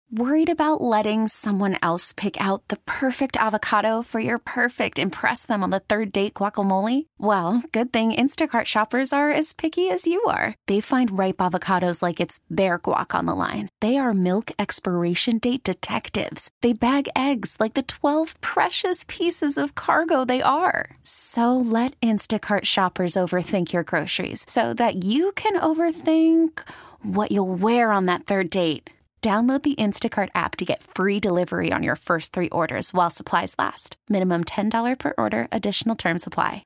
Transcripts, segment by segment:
Worried about letting someone else pick out the perfect avocado for your perfect impress them on the third date guacamole? Well, good thing Instacart shoppers are as picky as you are. They find ripe avocados like it's their guac on the line. They are milk expiration date detectives. They bag eggs like the 12 precious pieces of cargo they are. So let Instacart shoppers overthink your groceries so that you can overthink what you'll wear on that third date. Download the Instacart app to get free delivery on your first 3 orders while supplies last. Minimum $10 per order. Additional terms apply.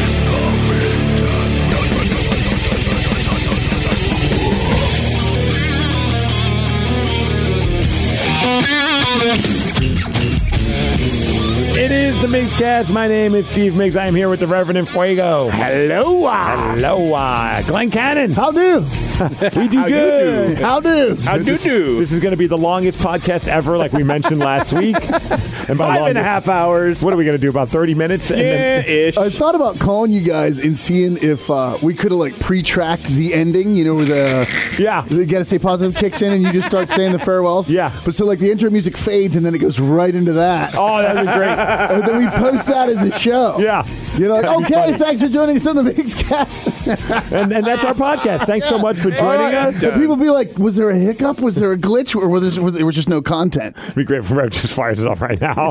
It is the Migscast. My name is Steve Miggs. I am here with the Reverend Fuego. Hello. Hello. Glenn Cannon. How do? We do good. How do? How do? This is going to be the longest podcast ever, like we mentioned last week. And by 5.5 hours. What are we going to do, about 30 minutes? Ish. I thought about calling you guys and seeing if we could have like pre-tracked the ending, you know, where the Gotta Stay Positive kicks in and you just start saying the farewells. Yeah. But so like the intro music fades and then it goes right into that. Oh, that would be great. And then we post that as a show. Yeah. You know, like, okay, thanks for joining us on the Migscast. and that's our podcast. Thanks so much for joining us. So people be like, was there a hiccup? Was there a glitch? Or there was just no content? It'd be great if Rev just fires it off right now.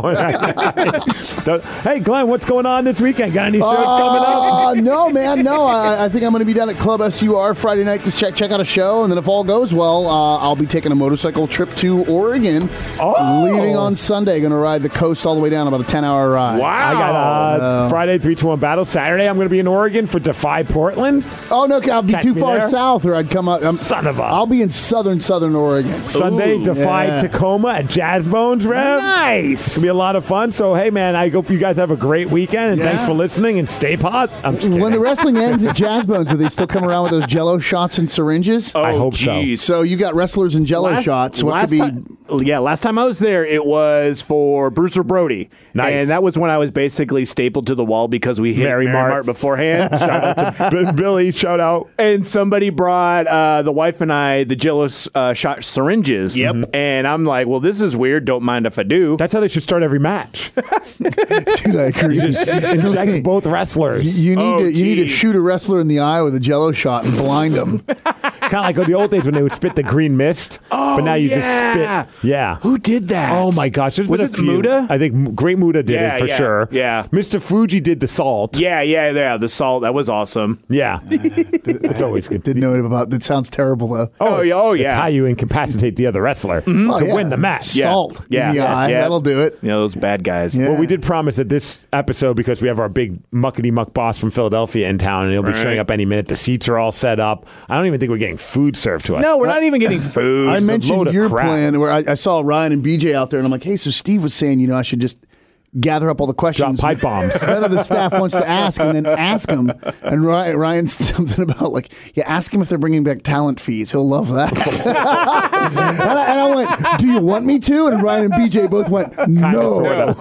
Hey, Glenn, what's going on this weekend? Got any shows coming up? No, man, no. I think I'm going to be down at Club SUR Friday night to check out a show. And then if all goes well, I'll be taking a motorcycle trip to Oregon. Leaving on Sunday. Going to ride the coast all the way down, about a 10-hour ride. Wow. I got Friday 3-2-1 battle. Saturday I'm going to be in Oregon for Defy Portland. Oh, no, I'll be too far there. south or I'd come up. Son of a. I'll be in southern Oregon. Sunday, Defy Tacoma at Jazz Bones, Rev. Nice. It's going to be a lot of fun. So, hey, man, I hope you guys have a great weekend. And thanks for listening and stay positive. I'm just kidding. When the wrestling ends at Jazz Bones, do they still come around with those Jello shots and syringes? I hope so. So you got wrestlers and Jello shots. What could be? Last time I was there, it was for Bruiser Brody. Nice. And that was when I was basically stapled to the wall because we hit Mary Mart beforehand. Shout out to Billy, shout out. And somebody brought the wife and I the Jello shot syringes. Yep. And I'm like, well, this is weird. Don't mind if I do. That's how they should start every match. Dude, I agree. You just inject both wrestlers. You need to shoot a wrestler in the eye with a Jello shot and blind them. Kind of like the old days when they would spit the green mist. But now you just spit. Yeah. Who did that? Oh, my gosh. Was it Muda? I think Great Muda did it for sure. Yeah. Mr. Fuji did the salt. Yeah. The salt. That was awesome. Yeah. It's always good. Didn't know about that. Sounds terrible, though. It's how you incapacitate the other wrestler to win the match. Salt in the eye. That'll do it. You know, those bad guys. Yeah. Well, we did promise that this episode, because we have our big muckety-muck boss from Philadelphia in town, and he'll be showing up any minute. The seats are all set up. I don't even think we're getting food served to us. No, we're not even getting food. I It's a mentioned load of your crap. plan where I saw Ryan and BJ out there, and I'm like, hey, so Steve was saying, I should just gather up all the questions. Drop pipe bombs. None of the staff wants to ask, and then ask them. And Ryan's something about ask him if they're bringing back talent fees. He'll love that. and I went, do you want me to? And Ryan and BJ both went, no.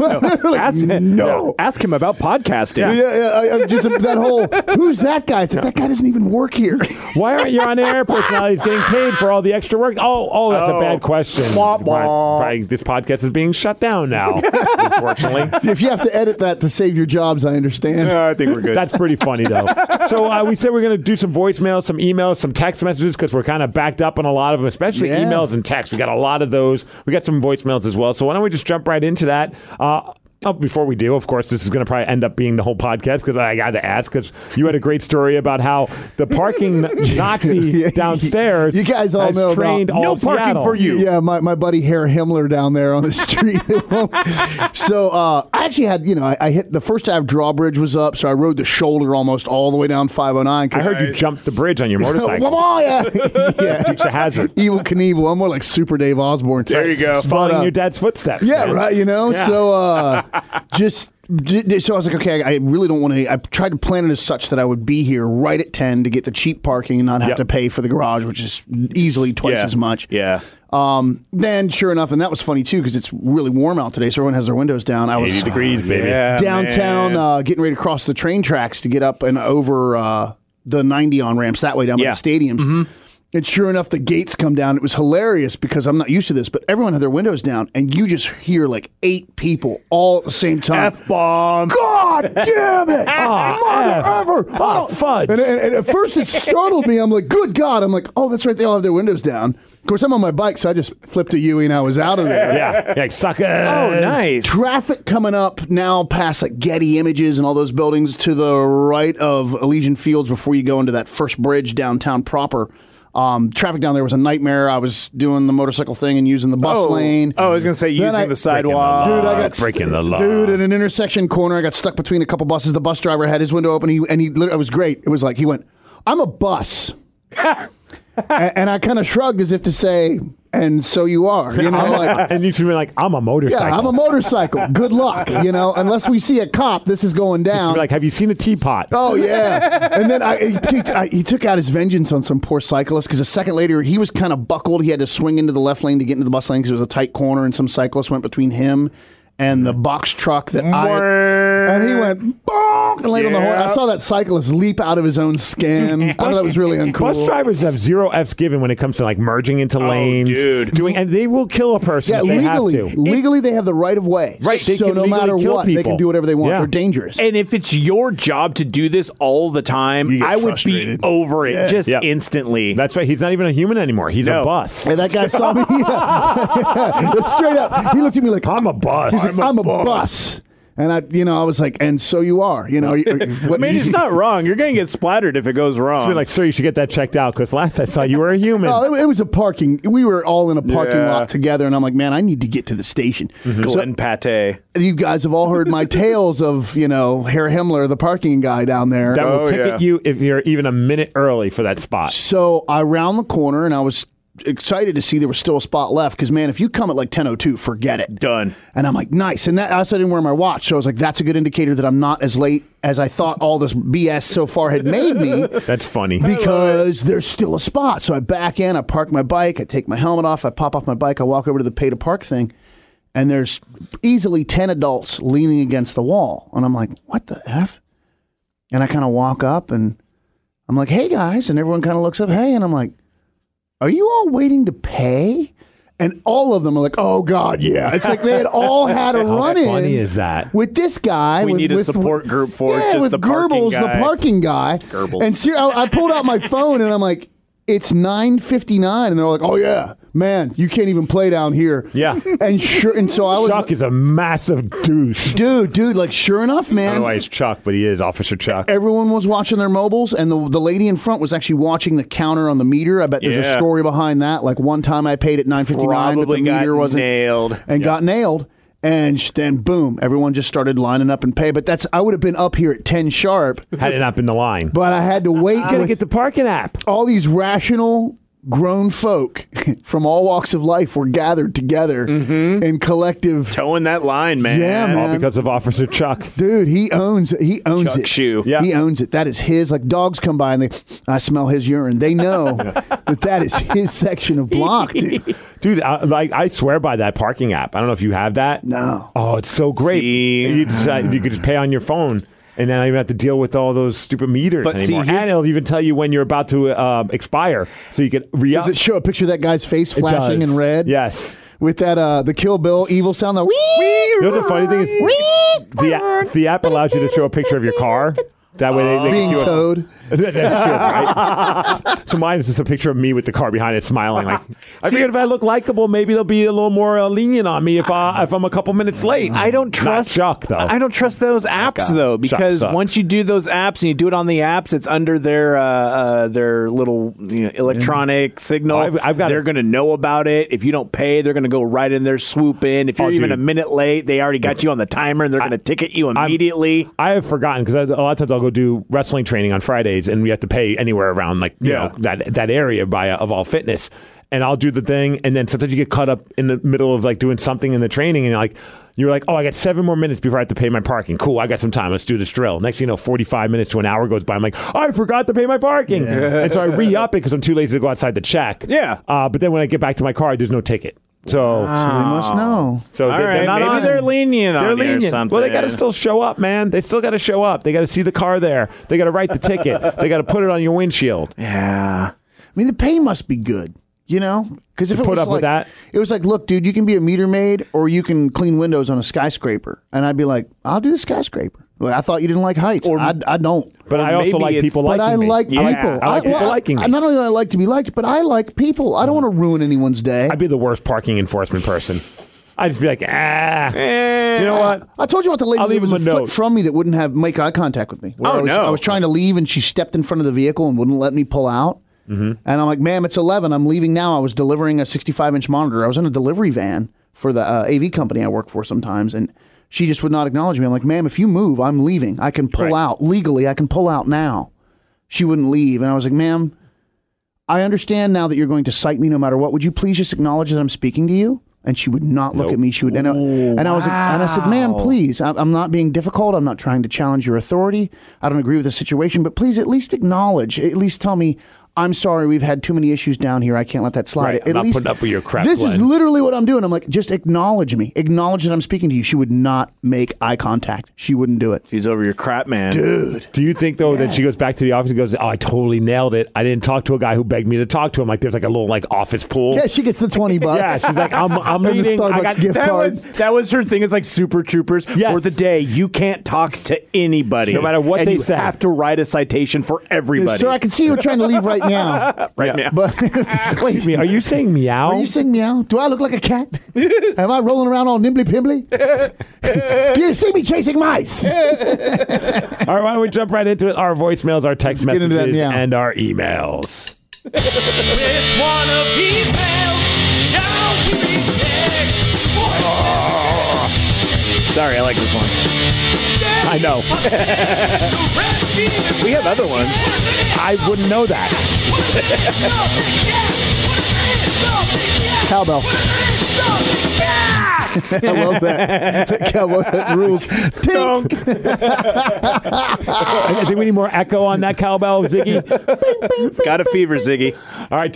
No. Ask him about podcasting. Yeah, just that whole, who's that guy? It's like, that guy doesn't even work here. Why aren't your on-air personalities getting paid for all the extra work? Oh, that's a bad question. Probably this podcast is being shut down now, unfortunately. If you have to edit that to save your jobs, I understand. I think we're good. That's pretty funny, though. So we said we're going to do some voicemails, some emails, some text messages, because we're kind of backed up on a lot of them, especially emails and texts. We got a lot of those. We got some voicemails as well. So why don't we just jump right into that? Before we do, of course, this is going to probably end up being the whole podcast, because I got to ask, because you had a great story about how the parking Nazi downstairs you guys all has know trained about all no parking Seattle. for you. Yeah, my buddy Herr Himmler down there on the street. So I actually had, I hit the first half drawbridge was up, so I rode the shoulder almost all the way down 509. I heard you jumped the bridge on your motorcycle. yeah. Dukes of Hazzard. Evil Knievel. I'm more like Super Dave Osborne. There you go. Following your dad's footsteps. Yeah, man. right. Yeah. So so I was like, okay, I really don't want to. I tried to plan it as such that I would be here right at 10 to get the cheap parking and not have to pay for the garage, which is easily twice as much. Yeah. Then, sure enough, and that was funny too because it's really warm out today, so everyone has their windows down. I was 80 degrees, baby. Yeah, downtown, getting ready to cross the train tracks to get up and over the 90 on ramps that way down by the stadiums. And sure enough, the gates come down. It was hilarious because I'm not used to this, but everyone had their windows down, and you just hear like 8 people all at the same time. F-bomb. God damn it! Mother ever! Oh, fudge. And at first it startled me. I'm like, good God. I'm like, oh, that's right. They all have their windows down. Of course, I'm on my bike, so I just flipped a U-ey and I was out of there. Yeah, like suckers. Oh, nice. Traffic coming up now past like Getty Images and all those buildings to the right of Elysian Fields before you go into that first bridge downtown proper. Traffic down there was a nightmare. I was doing the motorcycle thing and using the bus lane. Oh, I was going to say using the sidewalk. Dude, I got breaking the law. Dude, at an intersection corner, I got stuck between a couple buses. The bus driver had his window open. He literally, it was great. It was like, he went, I'm a bus. and I kind of shrugged as if to say, and so you are, you know, like, and you should be like, I'm a motorcycle. Yeah, I'm a motorcycle. Good luck, you know. Unless we see a cop, this is going down. You should be like, have you seen a teapot? Oh yeah. And then he took out his vengeance on some poor cyclist because a second later he was kind of buckled. He had to swing into the left lane to get into the bus lane because it was a tight corner, and some cyclist went between him and the box truck that and he went bonk and laid on the horn. I saw that cyclist leap out of his own skin. I thought that was really uncool. Bus drivers have 0 F's given when it comes to like merging into lanes, and they will kill a person if they have to. Legally, they have the right of way. Right, they so can no matter kill what, people. they can do whatever they want. Yeah. They're dangerous. And if it's your job to do this all the time, I would be over it instantly. That's right. He's not even a human anymore. He's a bus. And that guy saw me. Straight up, he looked at me like, I'm a bus. He said, I'm a bus. And I was like, and so you are. You know, I mean, it's not wrong. You're going to get splattered if it goes wrong. Be like, sir, you should get that checked out because last I saw you were a human. Oh, it was a parking. We were all in a parking lot together, and I'm like, man, I need to get to the station. Glenn Pate. You guys have all heard my tales of, Herr Himmler, the parking guy down there. That will ticket you if you're even a minute early for that spot. So I round the corner, and I was excited to see there was still a spot left because, man, if you come at like 10:02, forget it. Done. And I'm like, nice. And that I also didn't wear my watch, so I was like, that's a good indicator that I'm not as late as I thought all this BS so far had made me. That's funny. Because there's still a spot. So I back in, I park my bike, I take my helmet off, I pop off my bike, I walk over to the pay to park thing, and there's easily 10 adults leaning against the wall. And I'm like, what the F? And I kind of walk up and I'm like, hey guys. And everyone kind of looks up, hey. And I'm like, are you all waiting to pay? And all of them are like, oh, God, yeah. It's like they had all had a run-in. How funny is that? With this guy. We need a support group for it. Just with the Goebbels, the parking guy. Goebbels. And I pulled out my phone, and I'm like, it's 9:59. And they're like, oh, yeah. Man, you can't even play down here. Yeah. And so I was. Chuck is a massive douche. Dude, like, sure enough, man. I don't know why he's Chuck, but he is Officer Chuck. Everyone was watching their mobiles, and the lady in front was actually watching the counter on the meter. I bet there's a story behind that. Like, one time I paid at 9:59, but the meter wasn't nailed. And got nailed. And then, boom, everyone just started lining up and pay. But I would have been up here at 10 sharp. Had it not been the line. But I had to wait. You got to get the parking app. All these rational, grown folk from all walks of life were gathered together in collective. Towing that line, man. Yeah, man. All because of Officer Chuck. Dude, he owns Chuck it. Shoe. Yeah. He owns it. That is his. Like, dogs come by and I smell his urine. They know that is his section of block, dude. Dude, I swear by that parking app. I don't know if you have that. No. Oh, it's so great. See? You could just pay on your phone. And then I don't have to deal with all those stupid meters anymore. And it'll even tell you when you're about to expire. So you can re-up. Does it show a picture of that guy's face flashing in red? Yes. With that, the Kill Bill evil sound. The You know the funny thing is, the app allows you to show a picture of your car. That way they being towed. That's true, right? So mine is just a picture of me with the car behind it smiling. Like, I figured if I look likable, maybe they'll be a little more lenient on me if I'm a couple minutes late. I don't trust Chuck, though. I don't trust those apps though, because once you do those apps and you do it on the apps, it's under their little electronic signal. They're going to know about it. If you don't pay, they're going to go right in there, swoop in. If you're even a minute late, they already got you on the timer and they're going to ticket you immediately. I have forgotten because a lot of times I'll go do wrestling training on Fridays and we have to pay anywhere around you know that area by of All Fitness, and I'll do the thing, and then sometimes you get caught up in the middle of like doing something in the training, and you're like, oh, I got 7 more minutes before I have to pay my parking. Cool, I got some time. Let's do this drill. Next thing you know, 45 minutes to an hour goes by. I'm like, oh, I forgot to pay my parking, and so I re-up it because I'm too lazy to go outside to check. Yeah. But then when I get back to my car, there's no ticket. So they must know. So they're not maybe on. they're lenient on you or something. Well, they got to still show up, man. They still got to show up. They got to see the car there. They got to write the ticket. They got to put it on your windshield. Yeah. mean, the pay must be good, you know? Because if it put was up with that, it was like, look, dude, you can be a meter maid or you can clean windows on a skyscraper, and I'd be like, I'll do the skyscraper. Well, I thought you didn't like heights. I don't. But I also like people liking me. But I like people. I like people liking me. Not only do I like to be liked, but I like people. I don't want to ruin anyone's day. I'd be the worst parking enforcement person. I'd just be like, you know what? I told you about the lady that was a foot from me that wouldn't make eye contact with me. I was trying to leave, and she stepped in front of the vehicle and wouldn't let me pull out. Mm-hmm. And I'm like, ma'am, it's 11. I'm leaving now. I was delivering a 65-inch monitor. I was in a delivery van for the AV company I work for sometimes, and she just would not acknowledge me. I'm like, ma'am, if you move, I'm leaving. I can pull out. Legally, I can pull out now. She wouldn't leave. And I was like, ma'am, I understand now that you're going to cite me no matter what. Would you please just acknowledge that I'm speaking to you? And she would not look at me. She would, and I was like, and I said, ma'am, please, I'm not being difficult. I'm not trying to challenge your authority. I don't agree with the situation, but please at least acknowledge, at least tell me, I'm sorry, we've had too many issues down here. I can't let that slide. Right. I'm not putting up with your crap. This is literally what I'm doing. I'm like, just acknowledge me. Acknowledge that I'm speaking to you. She would not make eye contact. She wouldn't do it. She's over your crap, man. Dude. Do you think, though, that she goes back to the office and goes, oh, I totally nailed it. I didn't talk to a guy who begged me to talk to him. Like, there's like a little office pool. Yeah, she gets the $20. Yeah, she's like, I'm leaving. The Starbucks gift card. That was her thing. It's like Super Troopers. Yes. For the day, you can't talk to anybody. No matter what they say. You have to write a citation for everybody. Sir, I can see you trying to leave right now. Now. But wait, are you saying meow? Are you saying meow? Do I look like a cat? Am I rolling around all nimbly pimbly? Do you see me chasing mice? All right, why don't we jump right into it? Our voicemails, our text messages, and our emails. Which one of these mails shall we next? Sorry, I like this one. I know. We have other ones. I wouldn't know that. Cowbell. I love that. That cowbell rules. Tink. I think we need more echo on that cowbell, Ziggy. Got a fever, Ziggy. All right,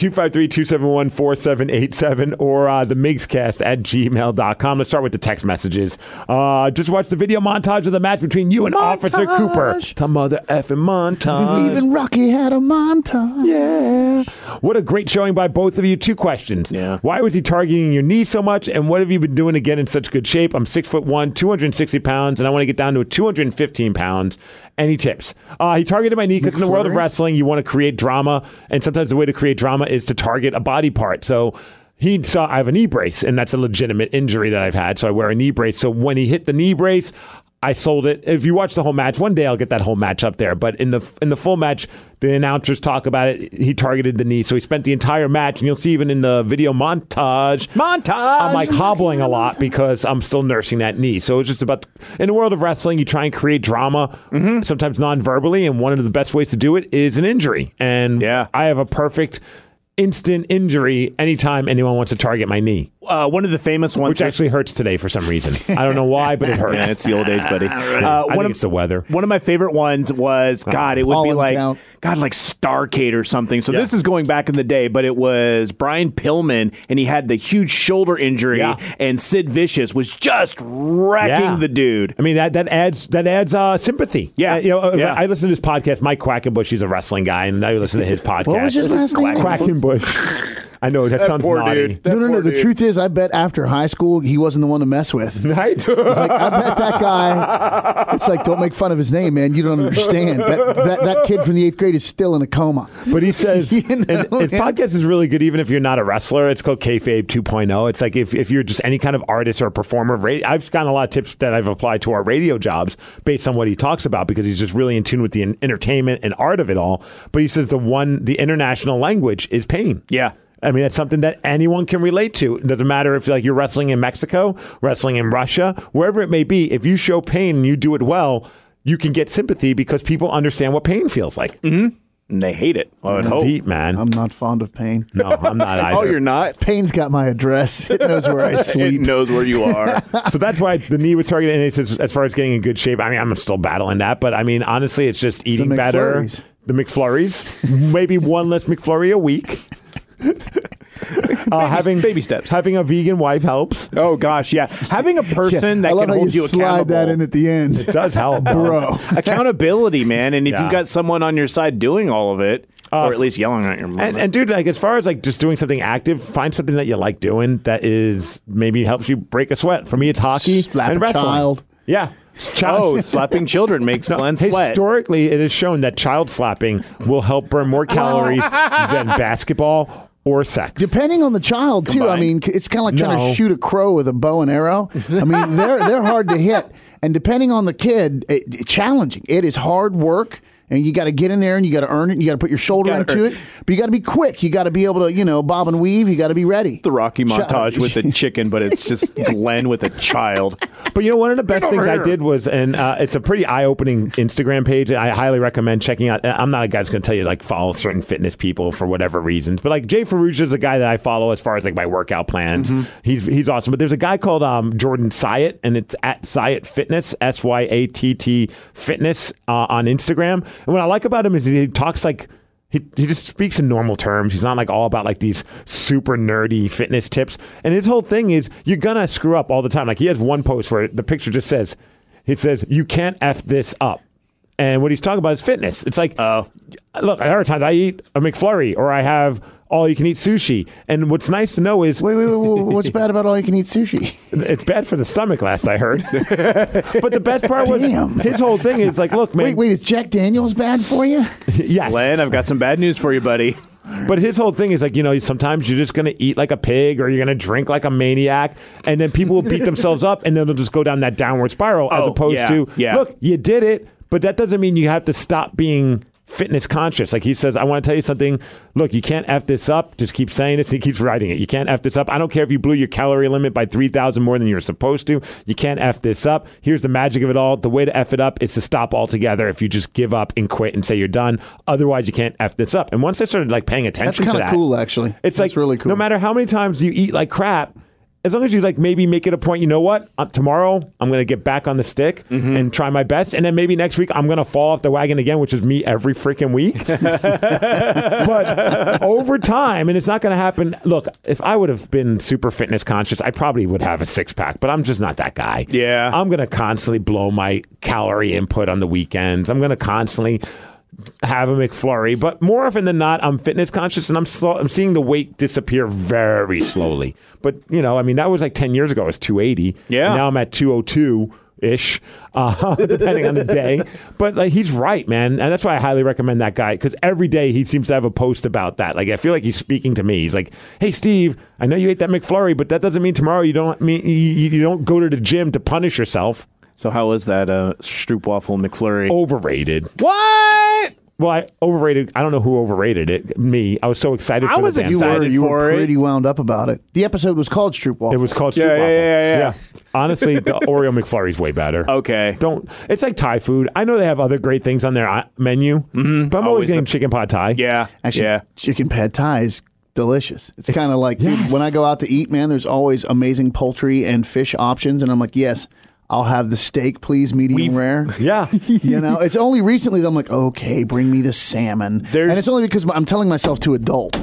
253-271-4787 or the MigsCast at gmail.com. Let's start with the text messages. Just watch the video montage of the match between you and Officer Cooper. The mother effing montage. Even Rocky had a montage. Yeah. What a great showing by both of you. 2 questions. Yeah. Why was he targeting your knee so much, and what have you been doing to get in such good shape? I'm 6'1", 260 pounds, and I want to get down to 215 pounds. Any tips? He targeted my knee because in the world of wrestling, you want to create drama, and sometimes the way to create drama is to target a body part. So he saw I have a knee brace, and that's a legitimate injury that I've had, so I wear a knee brace. So when he hit the knee brace, I sold it. If you watch the whole match, one day I'll get that whole match up there. But in the full match, the announcers talk about it. He targeted the knee, so he spent the entire match, and you'll see even in the video montage. I'm like hobbling a lot because I'm still nursing that knee. So it's just about in the world of wrestling, you try and create drama, sometimes non-verbally, and one of the best ways to do it is an injury. And I have a perfect instant injury anytime anyone wants to target my knee. One of the famous ones, which actually hurts today for some reason. I don't know why, but it hurts. Yeah, it's the old age, buddy. I think it's the weather. One of my favorite ones was it would be like Starcade or something. So this is going back in the day, but it was Brian Pillman, and he had the huge shoulder injury, and Sid Vicious was just wrecking the dude. I mean that adds sympathy. Yeah, I listen to this podcast. Mike Quackenbush, he's a wrestling guy, and I listen to his podcast. What was his last name? Quackenbush. I know that sounds naughty. No. The truth is, I bet after high school he wasn't the one to mess with. Right? I bet that guy. It's like, don't make fun of his name, man. You don't understand. That kid from the 8th grade is still in a coma. But he says, his podcast is really good, even if you're not a wrestler. It's called Kayfabe 2.0. It's like if you're just any kind of artist or performer. I've gotten a lot of tips that I've applied to our radio jobs based on what he talks about because he's just really in tune with the entertainment and art of it all. But he says the international language is pain. Yeah. I mean, that's something that anyone can relate to. It doesn't matter if you're wrestling in Mexico, wrestling in Russia, wherever it may be. If you show pain and you do it well, you can get sympathy because people understand what pain feels like. Mm-hmm. And they hate it. It's deep, man. I'm not fond of pain. No, I'm not either. Oh, you're not? Pain's got my address. It knows where I sleep. It knows where you are. So that's why the knee was targeted. And it says, as far as getting in good shape, I mean, I'm still battling that. But I mean, honestly, it's just eating better. The McFlurries. Maybe one less McFlurry a week. Having baby steps. Having a vegan wife helps. Oh gosh, yeah. Having a person that can hold you accountable. Slide that in at the end. It does help, bro. Accountability, man. And if you've got someone on your side doing all of it, or at least yelling at your mom. And dude, like as far as like just doing something active, find something that you like doing that is maybe helps you break a sweat. For me, it's hockey and wrestling. Child. Yeah. Slapping children makes Glenn sweat. Historically, it is shown that child slapping will help burn more calories than basketball or sex. Depending on the child, too. I mean, it's kind of like trying to shoot a crow with a bow and arrow. I mean, they're hard to hit. And depending on the kid, it's challenging. It is hard work. And you got to get in there and you got to earn it. And you got to put your shoulder into it. But you got to be quick. You got to be able to, bob and weave. You got to be ready. The Rocky montage with the chicken, but it's just Glenn with a child. But one of the best things I did was, and it's a pretty eye-opening Instagram page. I highly recommend checking out. I'm not a guy that's going to tell you like follow certain fitness people for whatever reasons. But like Jay Ferrugia is a guy that I follow as far as like my workout plans. Mm-hmm. He's awesome. But there's a guy called Jordan Syatt, and it's at Syatt Fitness, SYATT Fitness on Instagram. And what I like about him is he talks like he just speaks in normal terms. He's not like all about like these super nerdy fitness tips. And his whole thing is you're gonna screw up all the time. Like he has one post where the picture just says, you can't F this up. And what he's talking about is fitness. It's like, look, there are times I eat a McFlurry or I have all-you-can-eat sushi. And what's nice to know is... Wait. What's bad about all-you-can-eat sushi? It's bad for the stomach, last I heard. But the best part was his whole thing is like, look, man... Wait, is Jack Daniels bad for you? Yes. Len, I've got some bad news for you, buddy. But his whole thing is like, sometimes you're just going to eat like a pig or you're going to drink like a maniac. And then people will beat themselves up and then they'll just go down that downward spiral as opposed to, look, you did it. But that doesn't mean you have to stop being fitness conscious. Like he says, I want to tell you something. Look, you can't F this up. Just keep saying this. And he keeps writing it. You can't F this up. I don't care if you blew your calorie limit by 3,000 more than you're supposed to. You can't F this up. Here's the magic of it all. The way to F it up is to stop altogether if you just give up and quit and say you're done. Otherwise, you can't F this up. And once I started like paying attention to that. That's kind of cool, actually. It's That's like really cool. No matter how many times you eat like crap, as long as you like maybe make it a point, you know what? Tomorrow I'm going to get back on the stick and try my best. And then maybe next week I'm going to fall off the wagon again, which is me every freaking week. But over time, and it's not going to happen. Look, if I would have been super fitness conscious, I probably would have a six-pack, but I'm just not that guy. Yeah. I'm going to constantly blow my calorie input on the weekends. I'm going to constantly have a McFlurry, but more often than not, I'm fitness conscious and I'm seeing the weight disappear very slowly. But that was like 10 years ago. I was 280. Yeah. Now I'm at 202-ish, depending on the day. But like he's right, man, and that's why I highly recommend that guy because every day he seems to have a post about that. Like I feel like he's speaking to me. He's like, "Hey, Steve, I know you ate that McFlurry, but that doesn't mean tomorrow you don't go to the gym to punish yourself." So how was that Stroopwafel McFlurry? Overrated. What? Well, overrated. I don't know who overrated it. Me. I was so excited for the excited. You were pretty wound up about it. The episode was called Stroopwafel. It was called Stroopwafel. Yeah. Honestly, the Oreo McFlurry is way better. Okay. It's like Thai food. I know they have other great things on their menu, but I'm always getting chicken pad Thai. Yeah. Actually, chicken pad Thai is delicious. It's kind of like, dude, when I go out to eat, man, there's always amazing poultry and fish options. And I'm like, yes, I'll have the steak, please, medium rare. Yeah. It's only recently that I'm like, okay, bring me the salmon. And it's only because I'm telling myself to adult.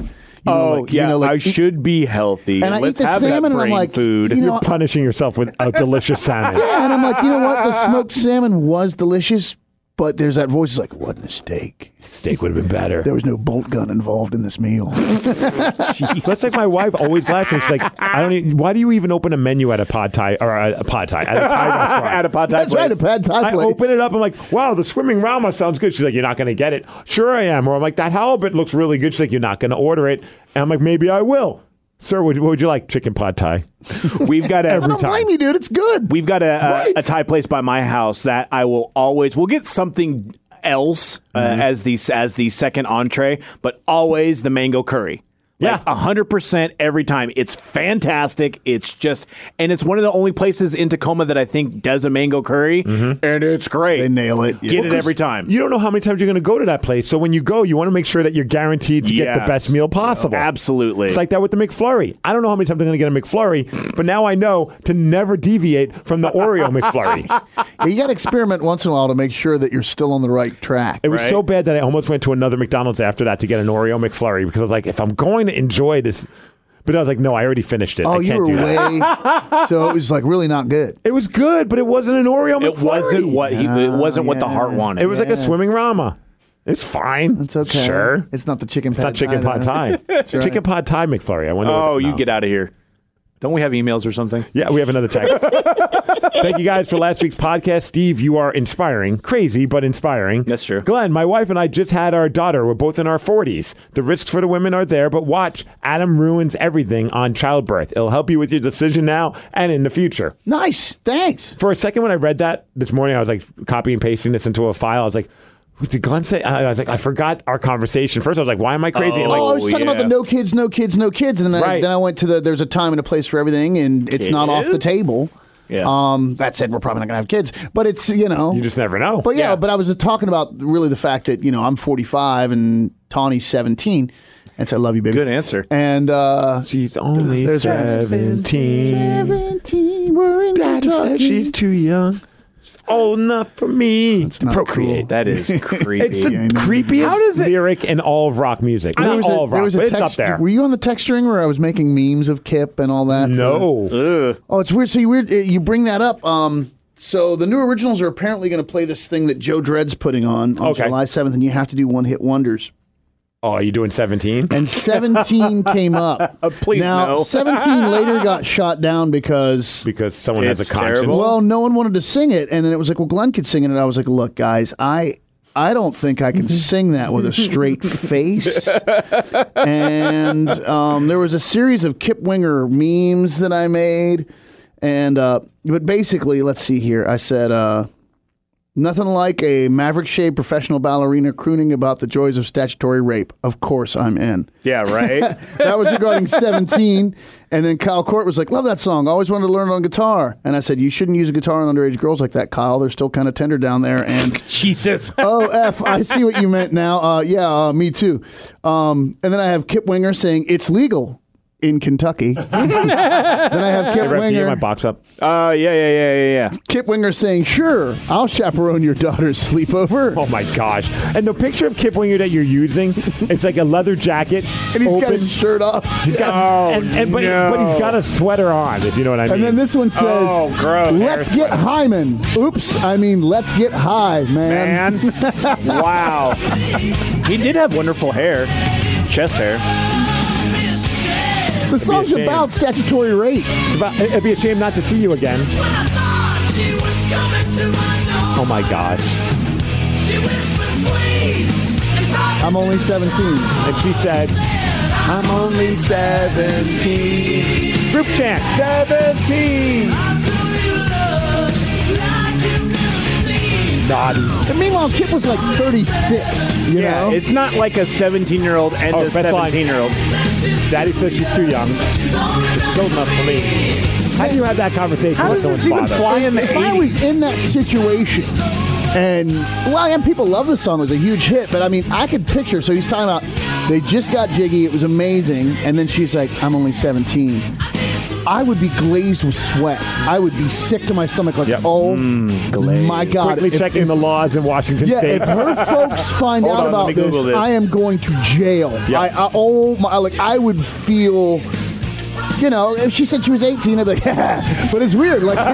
I should be healthy. And I Let's eat the have salmon that and I'm brain like, food. You're punishing yourself with a delicious salmon. Yeah, and I'm like, you know what? The smoked salmon was delicious, but there's that voice like, wasn't a steak. Steak would have been better. There was no bolt gun involved in this meal. That's like my wife always laughs when she's like, why do you even open a menu at a pad Thai or a pad Thai at a Thai restaurant? At a pad Thai That's place. right, a pad Thai place. I open it up. I'm like, wow, the swimming rama sounds good. She's like, you're not going to get it. Sure I am. Or I'm like, that halibut looks really good. She's like, you're not going to order it. And I'm like, maybe I will. Sir, what would you like? Chicken pad Thai. We've got I don't blame you, dude. It's good. We've got a Thai place by my house that I will always. We'll get something else as the second entree, but always the mango curry. Yeah, 100% every time. It's fantastic. It's just, and it's one of the only places in Tacoma that I think does a mango curry, and it's great. They nail it. Get it every time. You don't know how many times you're going to go to that place, so when you go, you want to make sure that you're guaranteed to get the best meal possible. Absolutely. It's like that with the McFlurry. I don't know how many times I'm going to get a McFlurry, but now I know to never deviate from the Oreo McFlurry. You got to experiment once in a while to make sure that you're still on the right track. It was so bad that I almost went to another McDonald's after that to get an Oreo McFlurry because I was like, if I'm going to enjoy this, but I was like, no, I already finished it. Oh, I can't you were way. So it was like really not good. It was good, but it wasn't an Oreo McFlurry. It wasn't what the heart wanted. It was like a swimming rama. It's fine. It's okay. Sure. It's not the chicken It's pad not chicken thai, pot though. thai. That's right. Chicken pot thai McFlurry. I wonder. Oh, you get out of here. Don't we have emails or something? Yeah, we have another text. Thank you guys for last week's podcast. Steve, you are inspiring. Crazy, but inspiring. That's true. Glenn, my wife and I just had our daughter. We're both in our 40s. The risks for the women are there, but watch. Adam ruins everything on childbirth. It'll help you with your decision now and in the future. Nice. Thanks. For a second, when I read that this morning, I was like copy and pasting this into a file. I was like, what did Glenn say? I was like, I forgot our conversation. First, I was like, why am I crazy? I was talking about the no kids, no kids, no kids. And then, then I went to there's a time and a place for everything, and it's not off the table. Yeah. That said, we're probably not going to have kids. But it's, you just never know. But but I was talking about really the fact that, I'm 45 and Tawny's 17. And so I love you, baby. Good answer. And she's only 17. 17. We're in Daddy said she's too young. Old enough for me to procreate. Cool. That is creepy. It's the creepiest lyric in all of rock music. Not all of rock, but it's up there. Were you on the text string where I was making memes of Kip and all that? No. Oh, it's weird. So you bring that up. So the New Originals are apparently going to play this thing that Joe Dredd's putting on July 7th, and you have to do one-hit wonders. Oh, are you doing 17? And 17 came up. Please now, no. 17 later got shot down because someone has a conscience. terrible. Well, no one wanted to sing it, and then it was like, well, Glenn could sing it, and I was like, look, guys, I don't think I can sing that with a straight face. And there was a series of Kip Winger memes that I made, and but basically, let's see here. I said. Nothing like a maverick-shaped professional ballerina crooning about the joys of statutory rape. Of course I'm in. Yeah, right? That was regarding 17. And then Kyle Court was like, love that song. Always wanted to learn it on guitar. And I said, you shouldn't use a guitar on underage girls like that, Kyle. They're still kind of tender down there. And Jesus. Oh, F, I see what you meant now. Me too. And then I have Kip Winger saying, it's legal in Kentucky. Then I have Kip Winger. Get my box up. Yeah. Kip Winger saying, sure, I'll chaperone your daughter's sleepover. Oh, my gosh. And the picture of Kip Winger that you're using, it's like a leather jacket. And he's got his shirt off. He's got, but he's got a sweater on, if you know what I mean. And then this one says, oh, gross. Let's get high, man. Oops, I mean, let's get high, man. Wow. He did have wonderful hair. Chest hair. The song's about statutory rape. It'd be a shame not to see you again. Oh my gosh. I'm only 17. And she said, I'm only 17. Group chant, 17. Naughty. And meanwhile, Kip was like 36. You know? It's not like a 17-year-old and a 17-year-old. Daddy says she's too young. It's still enough for me. How do you have that conversation How with does this someone's even father? fly in the If 80s? I was in that situation, and people love the song. It was a huge hit, but I mean, I could picture. So he's talking about they just got jiggy. It was amazing, and then she's like, "I'm only 17." I would be glazed with sweat. I would be sick to my stomach. Like, oh my God! Quickly checking the laws in Washington State. If her folks find out about this, I am going to jail. Yep. I would feel. You know, if she said she was 18, I'd be like, yeah. But it's weird. Like,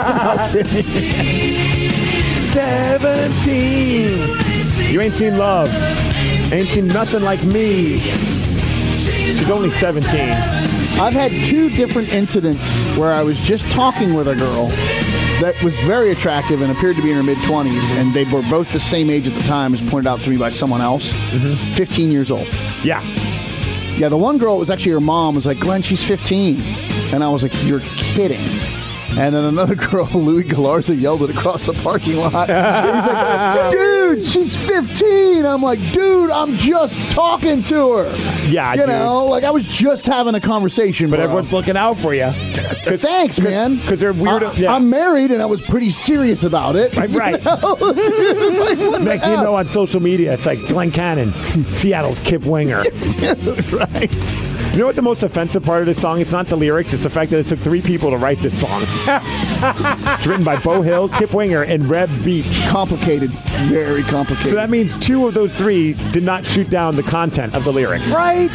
17. You ain't seen love. Ain't seen nothing like me. She's only 17. I've had two different incidents where I was just talking with a girl that was very attractive and appeared to be in her mid-20s, and they were both the same age at the time, as pointed out to me by someone else, 15 years old. Yeah. Yeah, the one girl was actually her mom was like, Glenn, she's 15. And I was like, you're kidding. And then another girl, Louis Galarza, yelled it across the parking lot. He's like, dude, she's 15. I'm like, dude, I'm just talking to her. Yeah, you know, like I was just having a conversation. But everyone's looking out for you. Thanks, man. Because they're weird. I'm married, and I was pretty serious about it. Right. Dude, next thing you know, on social media, it's like Glenn Cannon, Seattle's Kip Winger. Right. You know what the most offensive part of this song? It's not the lyrics. It's the fact that it took 3 people to write this song. It's written by Beau Hill, Kip Winger, and Reb Beach. Complicated. Very complicated. So that means 2 of those 3 did not shoot down the content of the lyrics. Right.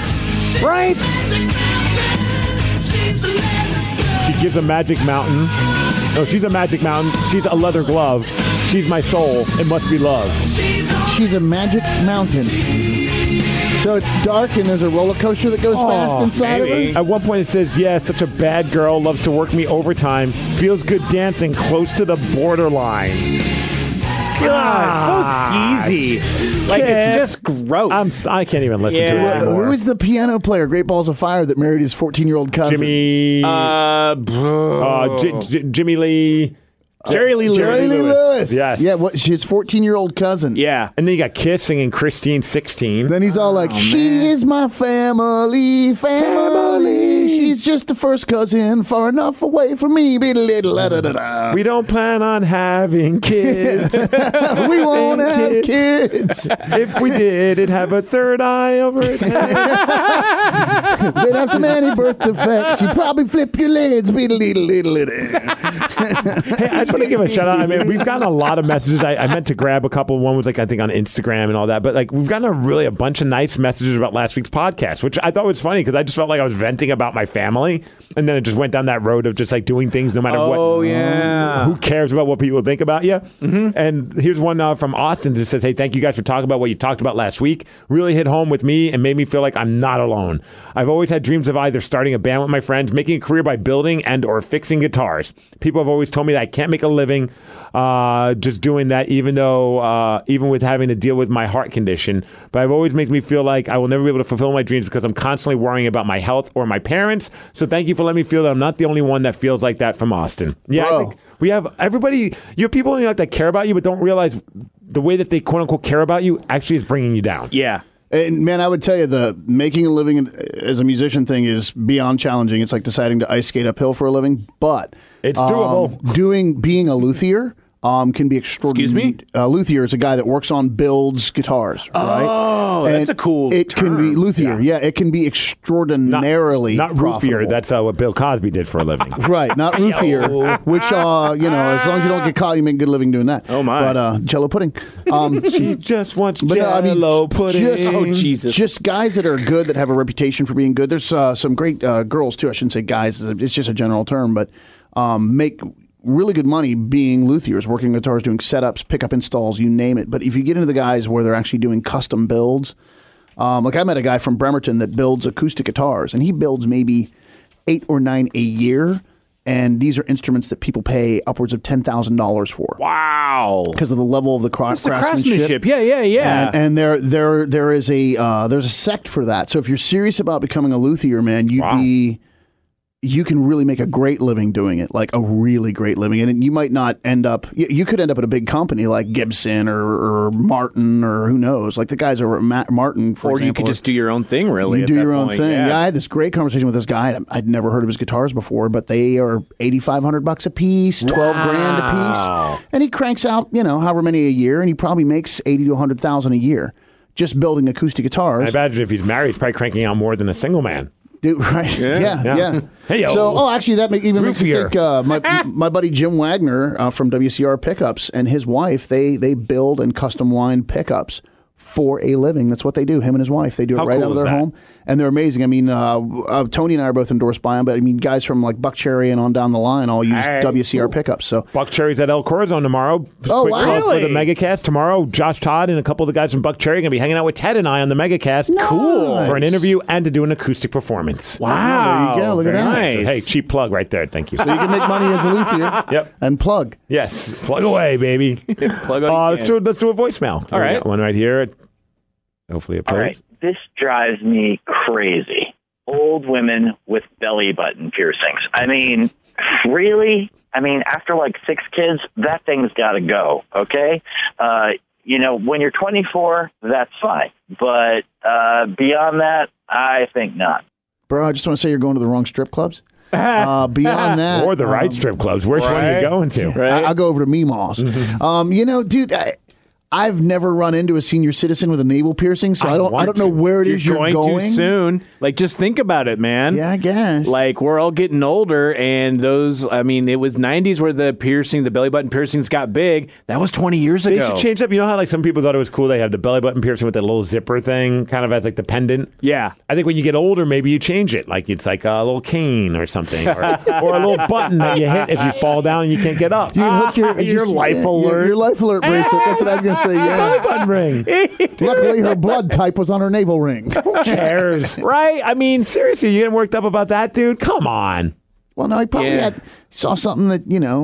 She gives a magic mountain. No, she's a magic mountain. She's a leather glove. She's my soul. It must be love. She's she's a magic mountain. So it's dark and there's a roller coaster that goes fast inside of her? At one point it says, yeah, such a bad girl, loves to work me overtime, feels good dancing, close to the borderline. God, so skeezy. Like, it's just gross. I can't even listen to it anymore. Who is the piano player, Great Balls of Fire, that married his 14-year-old cousin? Jimmy Lee. Jerry Lee Lewis. Yes. Yeah, his 14-year-old cousin. Yeah. And then you got Kiss singing Christine 16. Then he's all like, she is my family. She's just the first cousin, far enough away from me. We don't plan on having kids. We won't have kids. If we did, it'd have a third eye over its head. They'd have some anti-birth defects. You'd probably flip your lids. Hey, I just want to give a shout out. I mean, we've gotten a lot of messages. I meant to grab a couple. One was like, I think on Instagram and all that. But like, we've gotten a bunch of nice messages about last week's podcast, which I thought was funny because I just felt like I was venting about my family. And then it just went down that road of just like doing things no matter what. Oh, yeah. Who cares about what people think about you? Mm-hmm. And here's one from Austin that says, hey, thank you guys for talking about what you talked about last week. Really hit home with me and made me feel like I'm not alone. I've always had dreams of either starting a band with my friends, making a career by building and or fixing guitars. People have always told me that I can't make a living just doing that, even with having to deal with my heart condition. But it always makes me feel like I will never be able to fulfill my dreams because I'm constantly worrying about my health or my parents. So thank you for letting me feel that I'm not the only one that feels like that from Austin. Yeah, I think we have everybody. You have people that care about you, but don't realize the way that they quote unquote care about you actually is bringing you down. Yeah. And man, I would tell you the making a living as a musician thing is beyond challenging. It's like deciding to ice skate uphill for a living, but it's doable. Being a luthier can be extraordinary. Excuse me? Luthier is a guy that works on builds guitars, right? Oh, that's a cool It term. can be luthier. Yeah, it can be extraordinarily not profitable. roofier. That's what Bill Cosby did for a living. Right, not roofier, which, as long as you don't get caught, you make a good living doing that. Oh, my. But Jell-O pudding. She just wants Jell-O pudding. Just guys that are good, that have a reputation for being good. There's some great girls, too. I shouldn't say guys. It's just a general term, but make really good money being luthiers, working guitars, doing setups, pickup installs, you name it. But if you get into the guys where they're actually doing custom builds, like I met a guy from Bremerton that builds acoustic guitars, and he builds maybe 8 or 9 a year. And these are instruments that people pay upwards of $10,000 for. Wow! Because of the level of the craftsmanship. Yeah. And there is there's a sect for that. So if you're serious about becoming a luthier, man, you can really make a great living doing it, like a really great living. And you might not end up, you could end up at a big company like Gibson or Martin or who knows. Like the guys over at Martin, for example. Or you could just do your own thing, really. You do your own thing. Yeah, I had this great conversation with this guy. I'd never heard of his guitars before, but they are $8,500 a piece, $12,000 a piece. And he cranks out, however many a year, and he probably makes $80,000 to $100,000 a year just building acoustic guitars. I imagine if he's married, he's probably cranking out more than a single man. Dude, right? Yeah. Hey-o. Actually, that even makes me think. My buddy Jim Wagner from WCR Pickups and his wife, they build and custom wind pickups for a living. That's what they do. Him and his wife, they do it right out of their home, and they're amazing. I mean, Tony and I are both endorsed by them, but I mean, guys from like Buck Cherry and on down the line all use WCR pickups. So Buck Cherry's at El Corazon tomorrow. Oh, wow. For the MegaCast tomorrow. Josh Todd and a couple of the guys from Buck Cherry are going to be hanging out with Ted and I on the MegaCast. Nice. Cool. For an interview and to do an acoustic performance. Wow. There you go. Look at that. Nice. So, hey, cheap plug right there. Thank you. So you can make money as a luthier. Yep. And plug. Yes. Plug away, baby. Plug on. Let's do a voicemail. All right. We got one right here. Hopefully it plays. All right. This drives me crazy. Old women with belly button piercings. I mean, really? I mean, after like 6 kids, that thing's got to go, okay? When you're 24, that's fine. But beyond that, I think not. Bro, I just want to say you're going to the wrong strip clubs. Beyond that. Or the right strip clubs. Which one are you going to? Right. I'll go over to Meemaw's. Dude, I've never run into a senior citizen with a navel piercing, so I don't know where it is you're going. Too soon. Like, just think about it, man. Yeah, I guess. Like, we're all getting older, and those, I mean, it was 90s where the belly button piercings got big. That was 20 years ago. They should change up. You know how, like, some people thought it was cool they have the belly button piercing with that little zipper thing, kind of as, like, the pendant? Yeah. I think when you get older, maybe you change it. Like, it's like a little cane or something, or a little button that you hit if you fall down and you can't get up. You can hook your life alert. Your life alert bracelet. That's what I was going to Honestly, yeah. Belly button ring. Luckily, her blood type was on her navel ring. Who cares? Right? I mean, Seriously, you getting worked up about that, dude? Come on. Well, no, he probably saw something that,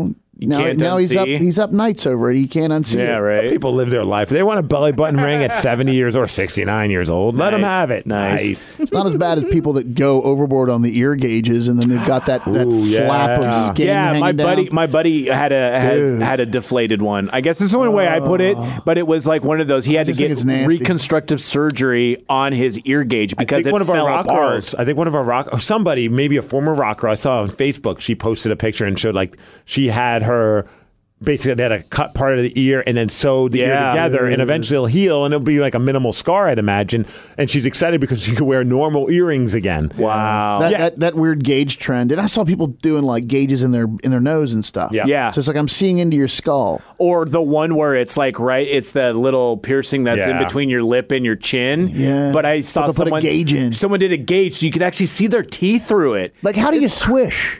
now he's up nights over it. He can't unsee it. Yeah, right. People live their life. They want a belly button ring at 70 years or 69 years old. Let them have it. Nice. It's not as bad as people that go overboard on the ear gauges and then they've got that flap of skin. Yeah, hanging my buddy had a deflated one. I guess this is the only way I put it, but it was like one of those. He had to get reconstructive surgery on his ear gauge because it fell apart. I think one of our somebody, maybe a former rocker, I saw on Facebook, she posted a picture and showed like she had her basically they had to cut part of the ear and then sewed the ear together and eventually it'll heal and it'll be like a minimal scar, I'd imagine. And she's excited because she can wear normal earrings again. Wow. That weird gauge trend. And I saw people doing like gauges in their nose and stuff. Yeah. So it's like I'm seeing into your skull. Or the one where it's like, it's the little piercing that's in between your lip and your chin. Yeah. But I saw put a gauge in. Someone did a gauge so you could actually see their teeth through it. Like how do you swish?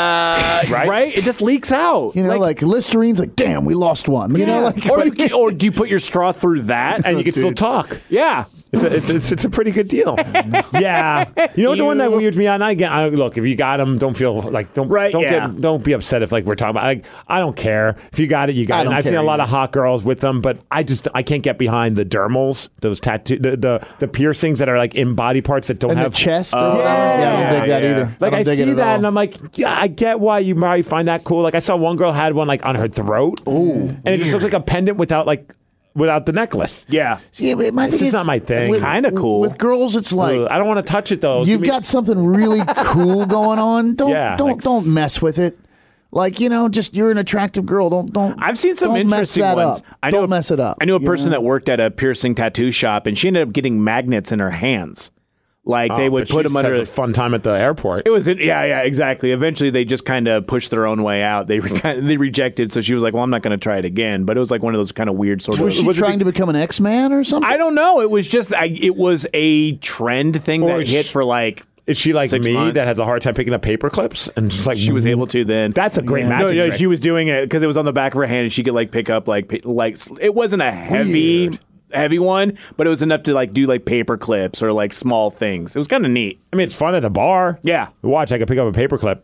Right? It just leaks out. Like Listerine's like, damn, we lost one. Or do you put your straw through that and you can still talk? Yeah. It's a pretty good deal. Yeah. You know what the one that weirds me out? Look, if you got them, don't feel like don't be upset if like we're talking about. I don't care if you got it, you got it. And I've seen a lot of hot girls with them, but I can't get behind the dermals, those tattoo, the piercings that are like in body parts that don't have the chest. I don't dig that either. Like I see that and I'm like, yeah, I get why you might find that cool. Like I saw one girl had one like on her throat. Ooh, and it just looks like a pendant without the necklace. Yeah. See, this is not my thing. It's kind of cool. With girls, it's like I don't want to touch it though. You've got something really cool going on. Don't mess with it. Like, just you're an attractive girl. Don't. I've seen some interesting ones. Don't mess it up. I knew a person that worked at a piercing tattoo shop, and she ended up getting magnets in her hands. Like they would put them under a fun time at the airport. It was exactly. Eventually, they just kind of pushed their own way out. They rejected, so she was like, "Well, I'm not going to try it again." But it was like one of those kind of weird sort of. Was she trying to become an X-Man or something? I don't know. It was just it was a trend thing that hit for like. Is she like 6 me months? that has a hard time picking up paper clips and just like she was able to then? That's a great magic trick. No, she was doing it because it was on the back of her hand and she could like pick up like it wasn't a heavy one, but it was enough to like do like paper clips or like small things. It was kind of neat. I mean, it's fun at a bar. Yeah. Watch, I could pick up a paper clip.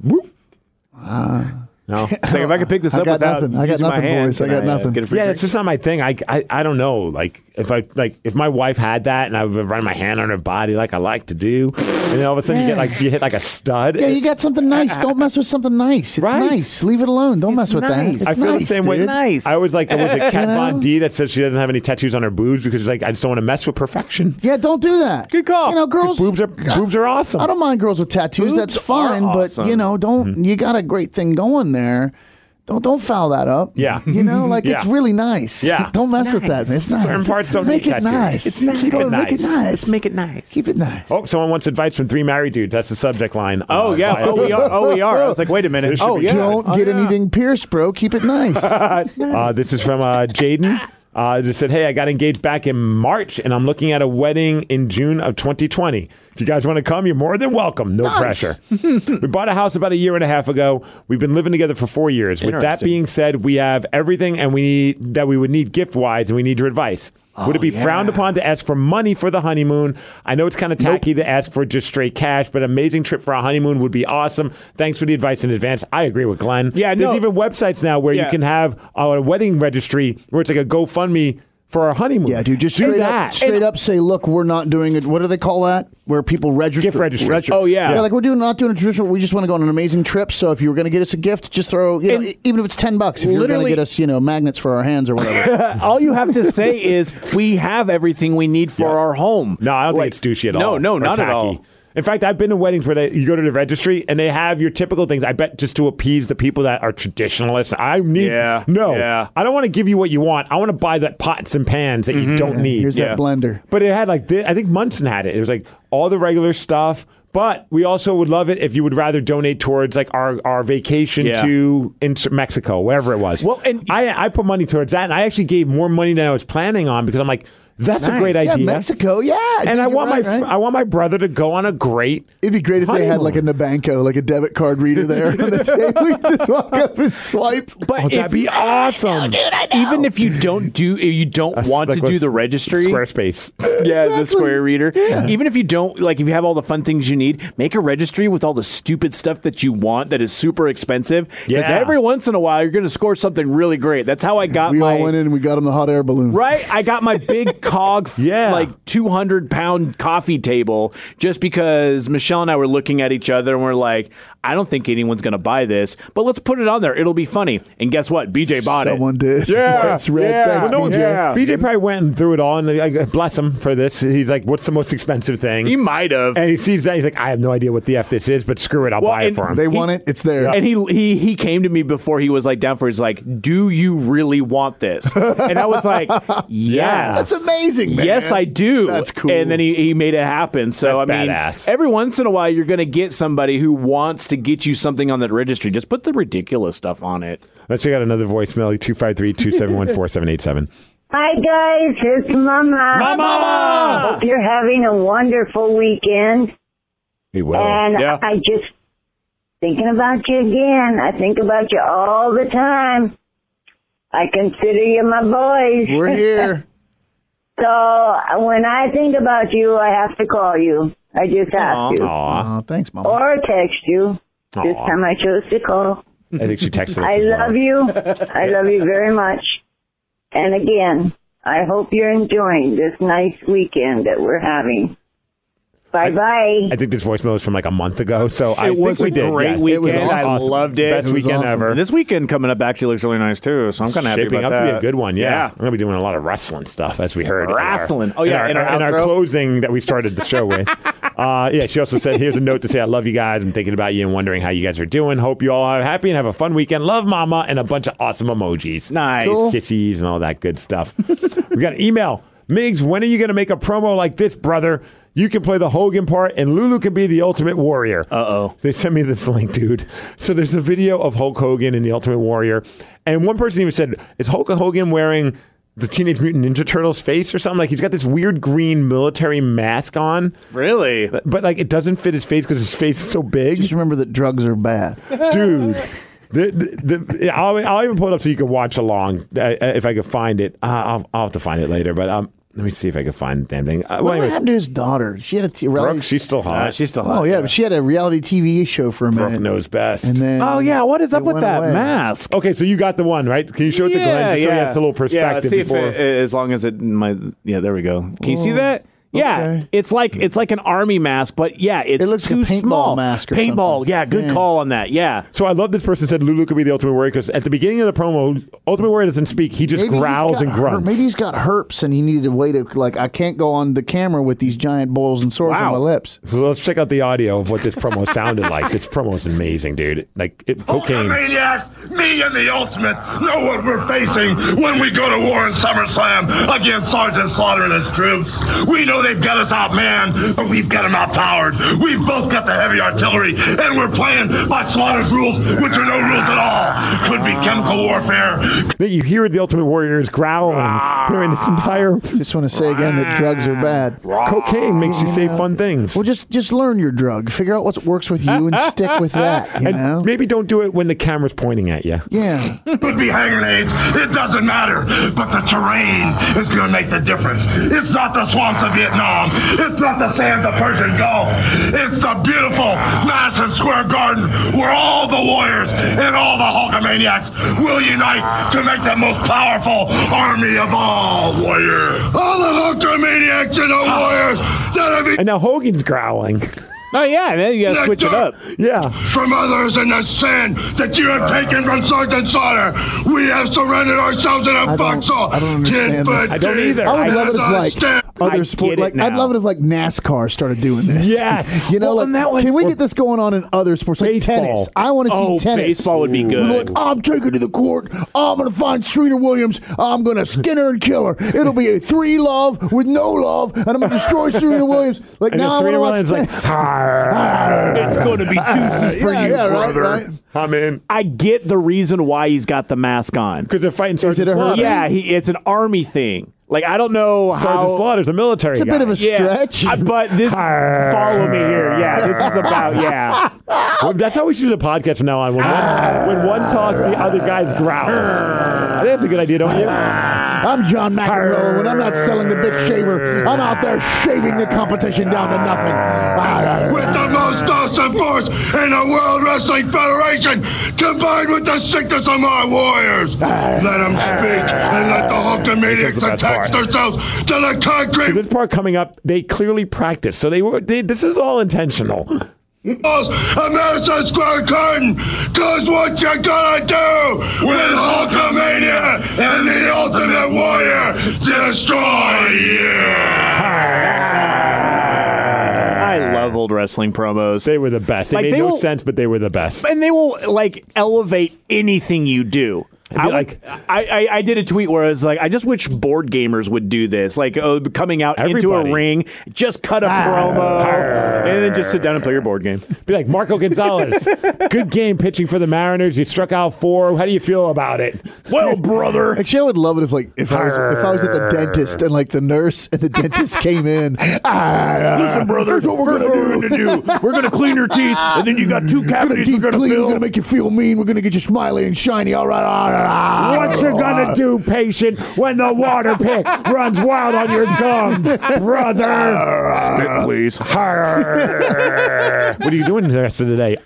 No. It's like if I could pick this up without I got nothing, boys. I got nothing. Yeah, it's just not my thing. I don't know. Like if my wife had that and I would run my hand on her body like I like to do, and then all of a sudden you hit like a stud. Yeah, you got something nice. Don't mess with something nice. It's nice. Leave it alone. Don't mess with that. It's I feel nice, the same way. dude. Nice. I was like, was it Kat Von D that says she doesn't have any tattoos on her boobs because she's like, I just don't want to mess with perfection. Yeah, don't do that. Good call. Girls boobs are awesome. I don't mind girls with tattoos. That's fine, but don't. You got a great thing going there. Don't foul that up. Yeah. It's really nice. Yeah. Don't mess with that. It's nice. Certain parts don't make need it tattoos. nice. It's nice. Keep it nice. Make it nice. Let's make it nice. Keep it nice. Oh, someone wants advice from 3 married dudes. That's the subject line. Oh, yeah. We are. I was like, wait a minute. Don't get anything pierced, bro. Keep it nice. This is from Jaden. Just said, hey, I got engaged back in March, and I'm looking at a wedding in June of 2020. If you guys want to come, you're more than welcome. No pressure. We bought a house about a year and a half ago. We've been living together for 4 years. With that being said, we have everything and we would need gift-wise, and we need your advice. Would it be frowned upon to ask for money for the honeymoon? I know it's kind of tacky to ask for just straight cash, but an amazing trip for a honeymoon would be awesome. Thanks for the advice in advance. I agree with Glenn. Yeah, There's even websites now where you can have a wedding registry where it's like a GoFundMe for our honeymoon. Yeah, dude, just straight up say, look, we're not doing it. What do they call that? Where people register? Gift registry. Oh, yeah. Yeah, like we're not doing a traditional, we just want to go on an amazing trip. So if you were going to get us a gift, just throw, even if it's $10, if you're going to get us, magnets for our hands or whatever. All you have to say is, we have everything we need for our home. No, I don't think it's douchey at all. No, not tacky. at all. In fact, I've been to weddings where you go to the registry and they have your typical things. I bet just to appease the people that are traditionalists. I don't want to give you what you want. I want to buy that pots and pans that you don't need. Here's that blender. But it had I think Munson had it. It was like all the regular stuff. But we also would love it if you would rather donate towards like our vacation to Mexico, wherever it was. Well, and I put money towards that, and I actually gave more money than I was planning on because I'm like, That's a great idea. Yeah, Mexico, yeah. And I want I want my brother to go on a great It'd be great if they had like a Nabanco, like a debit card reader there on the table. You just walk up and swipe. But that'd be awesome. Dude, even if you don't want to do the registry. Squarespace. Yeah, the Square reader. Yeah. Even if you don't, like if you have all the fun things you need, make a registry with all the stupid stuff that you want that is super expensive. Because every once in a while, you're going to score something really great. That's how I got We all went in and we got him the hot air balloon. Right? I got my big cog, like 200-pound coffee table just because Michelle and I were looking at each other and we're like, I don't think anyone's going to buy this, but let's put it on there. It'll be funny. And guess what? BJ bought it. Someone did. Yeah. That's red. Thanks, BJ. Yeah. BJ probably went and threw it on. I bless him for this. He's like, what's the most expensive thing? He might have. And he sees that. He's like, I have no idea what the F this is, but screw it. I'll buy it for him. They want it. It's there. And he came to me before he was like down for it. He's like, do you really want this? And I was like, yes. That's amazing, man. Yes, I do. That's cool. And then he made it happen. So, That's I mean, badass. Every once in a while, you're going to get somebody who wants to get you something on that registry. Just put the ridiculous stuff on it. Let's check out another voicemail, 253-271-4787. Hi, guys. It's Mama. Mama! Hope you're having a wonderful weekend. We will. And I just thinking about you again. I think about you all the time. I consider you my boys. We're here. So when I think about you, I have to call you. I just have to. Aw, thanks, Mama. Or text you. This time I chose to call. I think she texted us. I love you. I love you very much. And again, I hope you're enjoying this nice weekend that we're having. Bye-bye. I think this voicemail is from like a month ago, so I It was think we a did. great Yes. weekend. It was awesome. I loved it. Best weekend ever. This weekend coming up actually looks really nice, too. So I'm kind of happy Shaping about up that. to be a good one, yeah. I'm going to be doing a lot of wrestling stuff, as we heard. Wrestling. In our closing that we started the show with. She also said, here's a note to say, I love you guys. I'm thinking about you and wondering how you guys are doing. Hope you all are happy and have a fun weekend. Love, Mama, and a bunch of awesome emojis. Nice. Cool. Kissies and all that good stuff. We got an email. Migs, when are you going to make a promo like this, brother? You can play the Hogan part, and Lulu can be the Ultimate Warrior. Uh-oh. They sent me this link, dude. So there's a video of Hulk Hogan and the Ultimate Warrior, and one person even said, is Hulk Hogan wearing the Teenage Mutant Ninja Turtles face or something? Like, he's got this weird green military mask on. Really? But like, it doesn't fit his face because his face is so big. Just remember that drugs are bad. Dude. I'll even pull it up so you can watch along if I can find it. I'll have to find it later, but let me see if I can find the damn thing. What happened to his daughter? She had a reality. Brooke, she's still hot. She's still hot. Oh, yeah, but she had a reality TV show for a minute. Brooke knows best. And then what is up with that away. mask? Okay, so you got the one, right? Can you show it to Glenn just so he has a little perspective? Yeah, let's see before. if as long as there we go. Can you see that? Yeah, Okay. it's like an army mask, but it looks like a too paintball small. mask or Paintball, something. yeah, good call on that. Yeah. So I love this person said Lulu could be the Ultimate Warrior because at the beginning of the promo, Ultimate Warrior doesn't speak. He just growls and grunts. Maybe he's got herpes and he needed a way to, like, I can't go on the camera with these giant bowls and sores on my lips. So let's check out the audio of what this promo sounded like. This promo is amazing, dude. Like, cocaine. Maniacs, me and the Ultimate know what we're facing when we go to war in SummerSlam against Sergeant Slaughter and his troops. We know they've got us outmanned, but we've got them outpowered. We've both got the heavy artillery, and we're playing by Slaughter's rules, which are no rules at all. Could be chemical warfare. You hear the Ultimate Warrior is growling during this entire... Just want to say again that drugs are bad. Cocaine makes you say fun things. Well, just learn your drug. Figure out what works with you and stick with that, you know? Maybe don't do it when the camera's pointing at you. Yeah. Could be hand grenades. It doesn't matter. But the terrain is going to make the difference. It's not the swamps of Vietnam. It's not the sands of Persian Gulf. It's the beautiful Madison Square Garden where all the warriors and all the Hulkamaniacs will unite to make the most powerful army of all warriors. All the Hulkamaniacs and the warriors that have And now Hogan's growling. Oh, yeah, then you got to switch it up. Yeah. From others in the sin that you have taken from Sergeant Slaughter, we have surrendered ourselves in a foxhole. I don't understand this. I don't either. I would love it if, like, other sport, like I'd love it if, like, NASCAR started doing this. Yes. You know, Well, and that was- can we get this going on in other sports, like Baseball. tennis? I want to see tennis. Baseball would be good. Like, I'm taking to the court. I'm going to find Serena Williams. I'm going to skin her and kill her. It'll be a 3-love with no love, and I'm going to destroy Serena Williams. Like, And now I Serena want to watch Williams tennis. It's going to be deuces for you, brother. Right. I'm in. I get the reason why he's got the mask on. Because they're fighting Is it Sergeant a Slaughter. hurt? Yeah, it's an army thing. Like, I don't know how... Sergeant Slaughter's a military guy. It's a bit of a stretch. But this... follow me here. Yeah, this is about... Yeah. Well, that's how we should do the podcast from now on. When one talks, the other guys growl. I think that's a good idea, don't you? I'm John McEnroe. When I'm not selling the big shaver, I'm out there shaving the competition down to nothing. With the most awesome force in the World Wrestling Federation, combined with the sickness of my warriors. Let them speak and let the Hulkamaniacs attach themselves to the concrete. So this part coming up, they clearly practiced. So this is all intentional. Of Madison Square Garden, cause what you gonna do with Hulkamania and the Ultimate Warrior destroy you? I love old wrestling promos. They were the best. They made no sense, but they were the best. And they will elevate anything you do. I did a tweet where I was like, I just wish board gamers would do this. Like, coming out into a ring, just cut a promo, and then just sit down and play your board game. Be like, Marco Gonzalez, good game pitching for the Mariners. You struck out 4. How do you feel about it? Well, brother. Actually, I would love it if I was at the dentist and the nurse and the dentist came in. Listen, brother, here's what we're going to do. We're going to clean your teeth, and then you got 2 cavities we're going to fill. We're going to make you feel mean. We're going to get you smiley and shiny. All right. What you gonna do, patient, when the water pick runs wild on your gums, brother? Spit, please. What are you doing the rest of the day?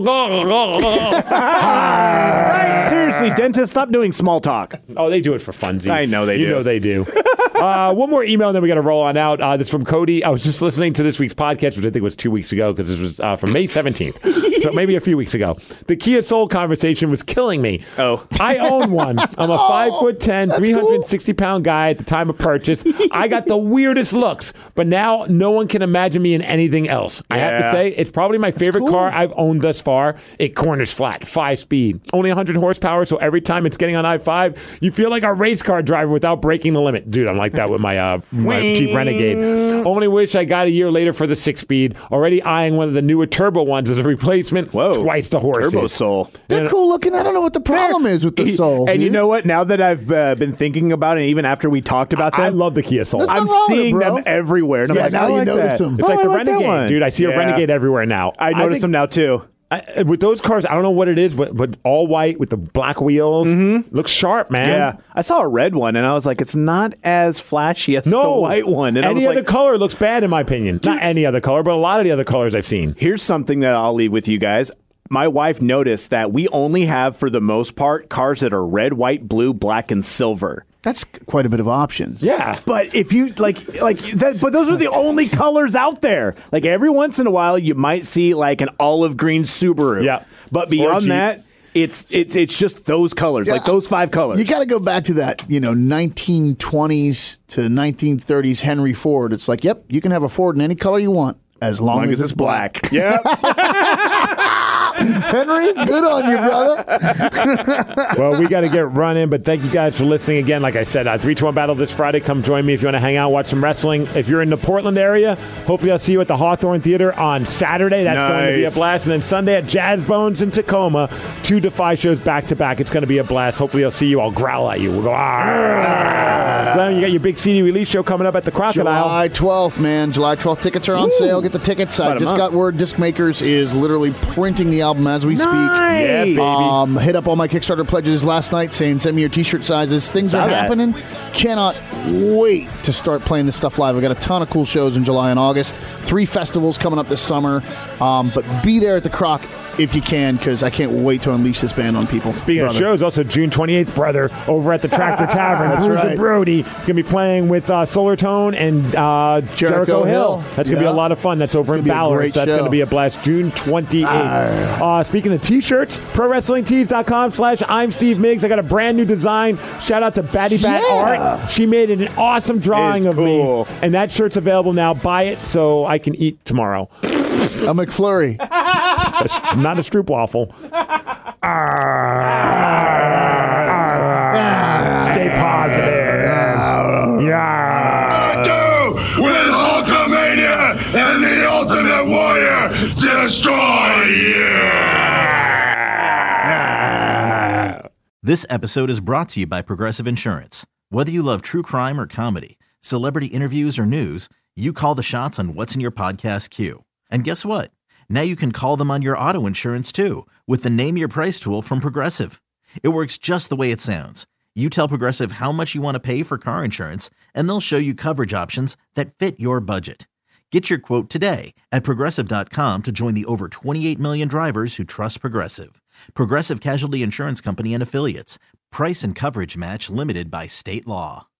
Right, seriously, dentists, stop doing small talk. Oh, they do it for funsies. I know they do. You know they do. One more email, and then we got to roll on out. This is from Cody. I was just listening to this week's podcast, which I think was 2 weeks ago, because this was from May 17th. So maybe a few weeks ago. The Kia Soul conversation was killing me. Oh. I own one. I'm a 5'10", 360-pound guy at the time of purchase. I got the weirdest looks, but now no one can imagine me in anything else. I have to say, it's probably my favorite car I've owned thus far. It corners flat, 5-speed, only 100 horsepower, so every time it's getting on I-5, you feel like a race car driver without breaking the limit. Dude, I'm like that with my Jeep Renegade. Only wish I got a year later for the 6-speed. Already eyeing one of the newer turbo ones as a replacement. Whoa. Twice the horses. Turbo Soul. They're cool looking. I don't know what the problem is with the Soul. And you know what? Now that I've been thinking about it, even after we talked about them, I love the Kia Soul. I'm seeing them everywhere. And I'm like, now you notice them. It's like the Renegade, dude. I see a Renegade everywhere now. I notice them now too. With those cars, I don't know what it is, but all white with the black wheels. Looks sharp, man. Yeah. I saw a red one, and I was like, it's not as flashy as the white one. And any other color looks bad, in my opinion. Dude, not any other color, but a lot of the other colors I've seen. Here's something that I'll leave with you guys. My wife noticed that we only have, for the most part, cars that are red, white, blue, black, and silver. That's quite a bit of options. Yeah. But if you like that, but those are the only colors out there. Like every once in a while you might see like an olive green Subaru. Yeah. But beyond that, it's just those colors, like those 5 colors. You got to go back to that, 1920s to 1930s Henry Ford. It's like, yep, you can have a Ford in any color you want as long as it's black. Yep. Henry, good on you, brother. Well, we got to get running, but thank you guys for listening again. Like I said, 3-2-1 Battle this Friday. Come join me if you want to hang out, watch some wrestling. If you're in the Portland area, hopefully I'll see you at the Hawthorne Theater on Saturday. That's going to be a blast. And then Sunday at Jazz Bones in Tacoma. 2 Defy shows back-to-back. It's going to be a blast. Hopefully I'll see you. I'll growl at you. We'll go, Glenn, you got your big CD release show coming up at the Crocodile. July 12th, man. July 12th. Tickets are on sale. Get the tickets. I just got word Disc Makers is literally printing the album as we speak. Yeah, baby. Hit up all my Kickstarter pledges last night saying send me your t-shirt sizes. Things are happening. Cannot wait to start playing this stuff live. I've got a ton of cool shows in July and August. 3 festivals coming up this summer. But be there at the Croc if you can, because I can't wait to unleash this band on people. Speaking of shows, also June 28th, brother, over at the Tractor Tavern. That's Bruiser right. Brody going to be playing with Solar Tone and Jericho Hill. That's going to be a lot of fun. That's over in Ballard. So that's going to be a blast. June 28th. Speaking of t-shirts, ProWrestlingTees.com/I'm Steve Miggs. I got a brand new design. Shout out to Batty Bat Art. She made an awesome drawing of me. And that shirt's available now. Buy it so I can eat tomorrow. A McFlurry. Not a Stroopwafel. Stay positive. With Hulkamania and the Ultimate Warrior destroy you! This episode is brought to you by Progressive Insurance. Whether you love true crime or comedy, celebrity interviews or news, you call the shots on what's in your podcast queue. And guess what? Now you can call them on your auto insurance too with the Name Your Price tool from Progressive. It works just the way it sounds. You tell Progressive how much you want to pay for car insurance, and they'll show you coverage options that fit your budget. Get your quote today at Progressive.com to join the over 28 million drivers who trust Progressive. Progressive Casualty Insurance Company and Affiliates. Price and coverage match limited by state law.